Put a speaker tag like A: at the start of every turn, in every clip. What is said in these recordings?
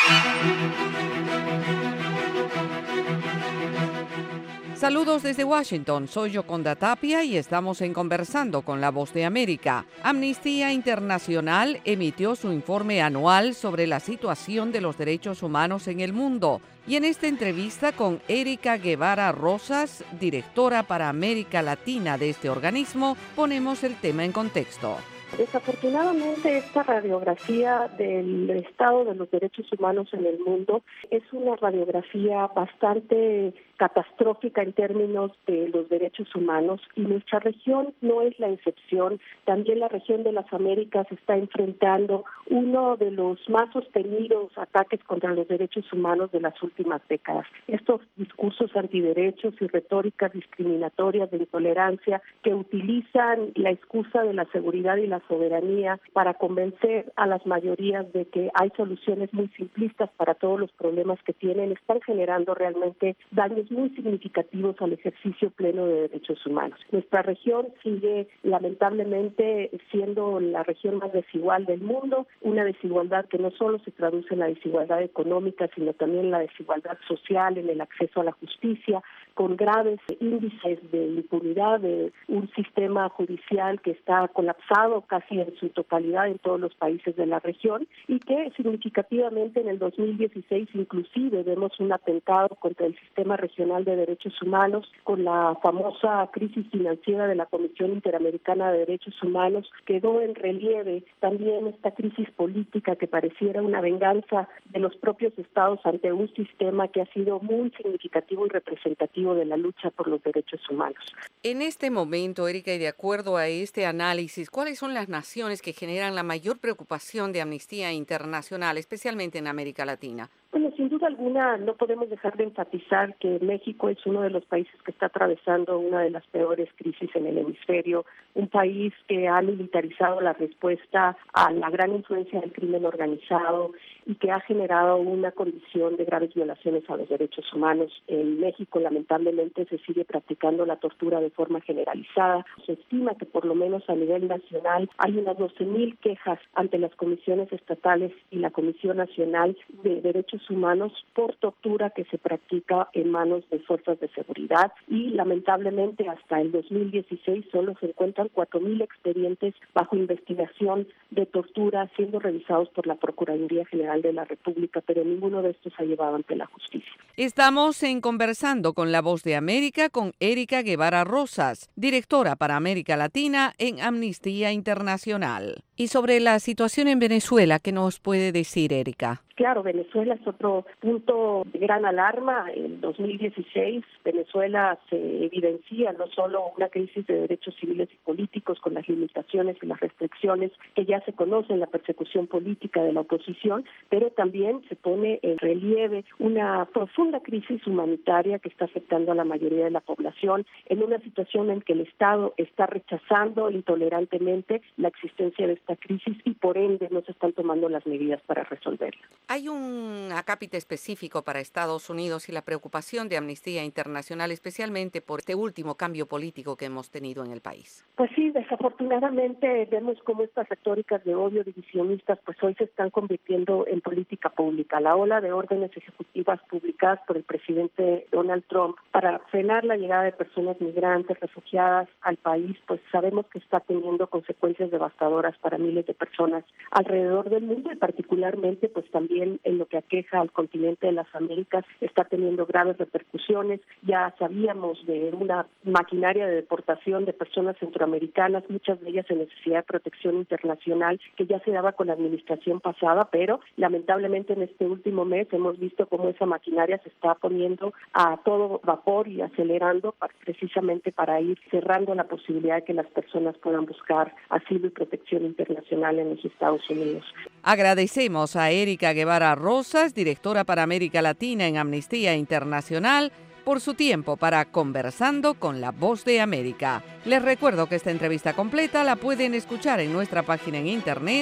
A: Saludos desde Washington, soy Yoconda Tapia y estamos en Conversando con la Voz de América. Amnistía Internacional emitió su informe anual sobre la situación de los derechos humanos en el mundo. Y en esta entrevista con Erika Guevara Rosas, directora para América Latina de este organismo, ponemos el tema en contexto.
B: Desafortunadamente, esta radiografía del estado de los derechos humanos en el mundo es una radiografía bastante catastrófica en términos de los derechos humanos, y nuestra región no es la excepción. También la región de las Américas está enfrentando uno de los más sostenidos ataques contra los derechos humanos de las últimas décadas. Estos discursos antiderechos y retóricas discriminatorias de intolerancia que utilizan la excusa de la seguridad y la soberanía para convencer a las mayorías de que hay soluciones muy simplistas para todos los problemas que tienen, están generando realmente daños muy significativos al ejercicio pleno de derechos humanos. Nuestra región sigue lamentablemente siendo la región más desigual del mundo, una desigualdad que no solo se traduce en la desigualdad económica, sino también en la desigualdad social, en el acceso a la justicia, con graves índices de impunidad, de un sistema judicial que está colapsado casi en su totalidad en todos los países de la región, y que significativamente en el 2016 inclusive vemos un atentado contra el sistema regional de derechos humanos, con la famosa crisis financiera de la Comisión Interamericana de Derechos Humanos. Quedó en relieve también esta crisis política que pareciera una venganza de los propios estados ante un sistema que ha sido muy significativo y representativo de la lucha por los derechos humanos.
A: En este momento, Erika, y de acuerdo a este análisis, ¿cuáles son las naciones que generan la mayor preocupación de Amnistía Internacional, especialmente en América Latina?
B: Bueno, sin duda alguna no podemos dejar de enfatizar que México es uno de los países que está atravesando una de las peores crisis en el hemisferio, un país que ha militarizado la respuesta a la gran influencia del crimen organizado y que ha generado una condición de graves violaciones a los derechos humanos. En México, lamentablemente, se sigue practicando la tortura de forma generalizada. Se estima que por lo menos a nivel nacional hay unas 12,000 quejas ante las comisiones estatales y la Comisión Nacional de Derechos Humanos por tortura que se practica en manos de fuerzas de seguridad, y lamentablemente hasta el 2016 solo se encuentran 4,000 expedientes bajo investigación de tortura siendo revisados por la Procuraduría General de la República, pero ninguno de estos ha llevado ante la justicia.
A: Estamos en Conversando con la Voz de América con Erika Guevara Rosas, directora para América Latina en Amnistía Internacional. Y sobre la situación en Venezuela, ¿qué nos puede decir, Erika?
B: Claro, Venezuela es otro punto de gran alarma. En 2016, Venezuela se evidencia no solo una crisis de derechos civiles y políticos con las limitaciones y las restricciones que ya se conocen, la persecución política de la oposición, pero también se pone en relieve una profunda crisis humanitaria que está afectando a la mayoría de la población, en una situación en que el Estado está rechazando intolerantemente la existencia de esta crisis y por ende no se están tomando las medidas para resolverla.
A: Hay un acápite específico para Estados Unidos y la preocupación de Amnistía Internacional, especialmente por este último cambio político que hemos tenido en el país.
B: Pues sí, desafortunadamente vemos cómo estas retóricas de odio divisionistas pues hoy se están convirtiendo en política pública. La ola de órdenes ejecutivas publicadas por el presidente Donald Trump para frenar la llegada de personas migrantes, refugiadas al país, pues sabemos que está teniendo consecuencias devastadoras para miles de personas alrededor del mundo, y particularmente pues también en lo que aqueja al continente de las Américas está teniendo graves repercusiones. Ya sabíamos de una maquinaria de deportación de personas centroamericanas, muchas de ellas en necesidad de protección internacional, que ya se daba con la administración pasada, pero lamentablemente en este último mes hemos visto cómo esa maquinaria se está poniendo a todo vapor y acelerando precisamente para ir cerrando la posibilidad de que las personas puedan buscar asilo y protección internacional en los Estados Unidos.
A: Agradecemos a Erika Guevara Rosas, directora para América Latina en Amnistía Internacional, por su tiempo para Conversando con la Voz de América. Les recuerdo que esta entrevista completa la pueden escuchar en nuestra página en internet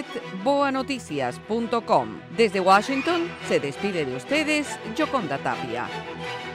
A: boanoticias.com. Desde Washington se despide de ustedes Yoconda Tapia.